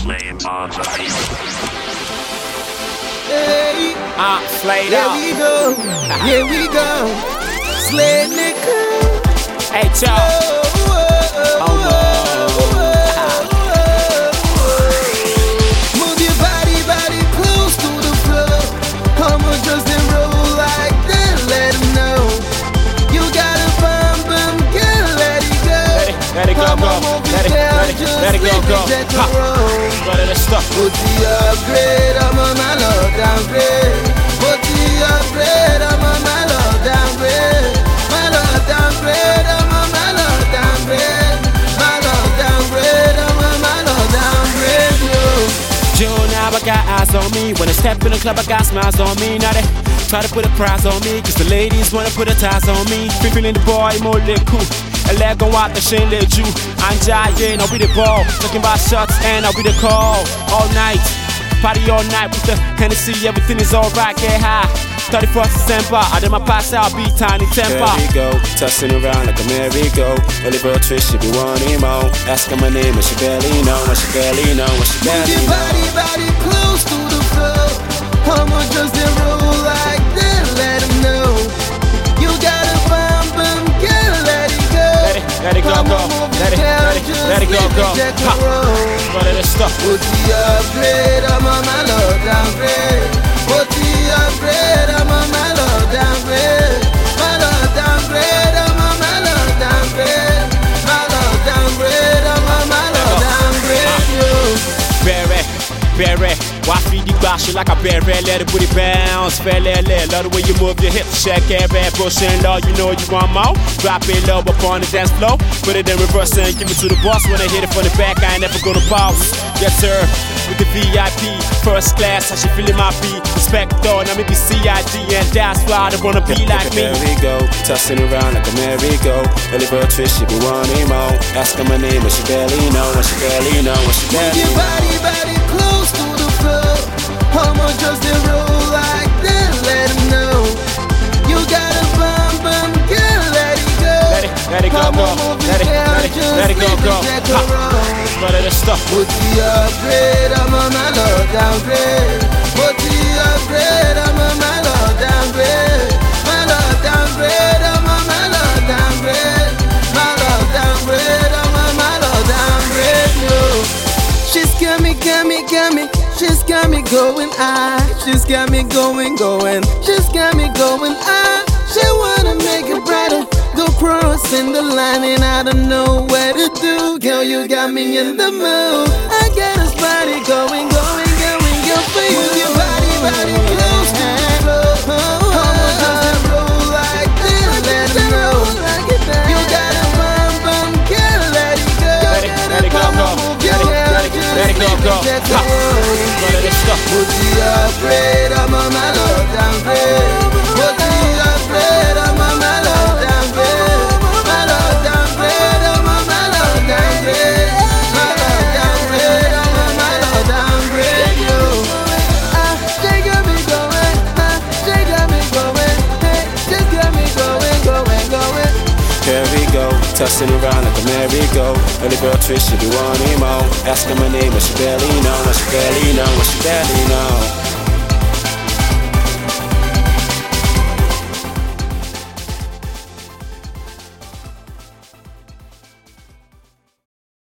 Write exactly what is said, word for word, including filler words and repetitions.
Slaying on the beat. Hey, Uh, Slay here out. we go, here we go. Slay nigga. Hey, y'all. Oh, oh, Oh, no. Move your body, body close to the floor. I'ma just roll like that, let 'em know. You got a bum bum, girl, let it go. Let it, let it go, I'ma go. move Let it, down, let it, just let it go, leave go. it at the Ha. road. But it is stuff. Put the upgrade, I'm on my low downgrade. Put the upgrade, I'm on my low downgrade. My low downgrade, I'm on my low downgrade. My low downgrade, I'm on my low downgrade, yo. June, now I got eyes on me. When I step in the club, I got smiles on me. Now they try to put a prize on me, cause the ladies wanna put a ties on me. Feeling the boy, more lit cool. A leg on what the shit let you. I'm giant, I'll be the ball. Talking about shots and I'll be the call. All night, party all night with the Hennessy, everything is alright, get high. thirty-first December, I did my pass out, beat tiny temper. There we go, tossing around like a merry-go. Oliver Trish, she be wanting more. Ask her my name, and she barely know, and she barely know, and she Move barely your body, know. body close to the floor. I'ma just roll like that, let 'em know. You got a bum bum, girl, let it go. Let it, let it go, go. Let it, let it, let it go, go. Ha. But it is stuff. Put the upgrade, I'm on my low downgrade. Put the upgrade, I'm on my low downgrade. My low downgrade, I'm on my low downgrade. My low downgrade, I'm on my low downgrade, yo. Berry, berry, why feed the bash like a berry? Let it booty bounce, fair let love the way you move your hips, shake every pushing low, you know you want more. Drop it low upon the dance floor, put it in reverse and give it to the boss. When I hit it from the back, I ain't never gonna pause. Yes sir, with the V I P, first class, I should feel it my beat. Respector, now me be C I D, and that's why they wanna be like me. There we go, tossing around like a merry-go. Oliver Trish, she be wanting more. Ask her my name, and she barely know, and she barely know, and she Move barely your body, know. body close to the floor. I'ma just roll like that, let 'em know. You got a bum bum, girl, let it go. Let it, let it go, I'ma go. move Let it, down, let it, just let it go, leave go. at the Ha. road. But it is stuff. Put the upgrade, I'm on my low downgrade. Put the upgrade, I'm on my low downgrade. My low downgrade, I'm on my low downgrade. My low downgrade, I'm on my low downgrade, yo. She's got me, got me, got me. She's got me going high. She's got me going, going. She's got me going high. She wanna make it brighter. Go crossing the line and I don't know what to do. Girl, you got me in the mood. I got this body going, going, going, go for you. Move your body, body close to the floor. I'ma just roll like this, let 'em know. You got a bum bum, girl, let it go. Let it, let it go, go. Let it, let it, let it go, go. Ha. But it is stuff. Put the upgrade, I'm on my low downgrade. Put the upgrade, I'm on my low downgrade. My low downgrade, I'm on my low downgrade. My low downgrade, I'm on my low downgrade, yo. Ah, she got me going, ah, she got me going, hey, she got me going, going, going. Here we go, tossing around like a merry-go. Oliver Trish, she be wanting more. Ask her my name, and she barely know, and she barely know, and she barely know.